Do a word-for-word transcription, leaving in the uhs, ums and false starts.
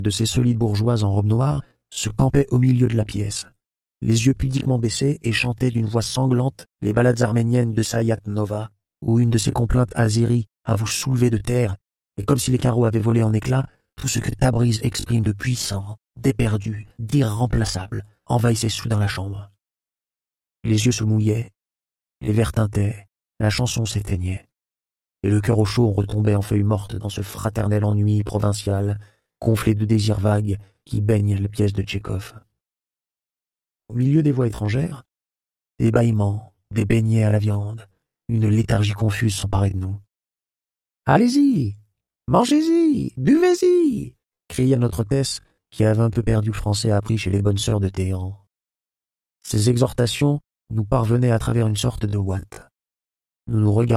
de ces solides bourgeoises en robe noire se campaient au milieu de la pièce, les yeux pudiquement baissés, et chantaient d'une voix sanglante les ballades arméniennes de Sayat Nova, ou une de ces complaintes azéries à vous soulever de terre, et comme si les carreaux avaient volé en éclats, tout ce que Tabriz exprime de puissant, d'éperdu, d'irremplaçable, envahissait soudain la chambre. Les yeux se mouillaient, les verres tintaient, la chanson s'éteignait, et le cœur au chaud retombait en feuilles mortes dans ce fraternel ennui provincial, gonflé de désirs vagues qui baignent les pièces de Tchekhov. Au milieu des voix étrangères, des bâillements, des beignets à la viande, une léthargie confuse s'emparait de nous. « Allez-y, mangez-y, buvez-y !» cria notre hôtesse, qui avait un peu perdu le français appris chez les bonnes sœurs de Téhéran. Ces exhortations nous parvenaient à travers une sorte de ouate. Nous nous regardions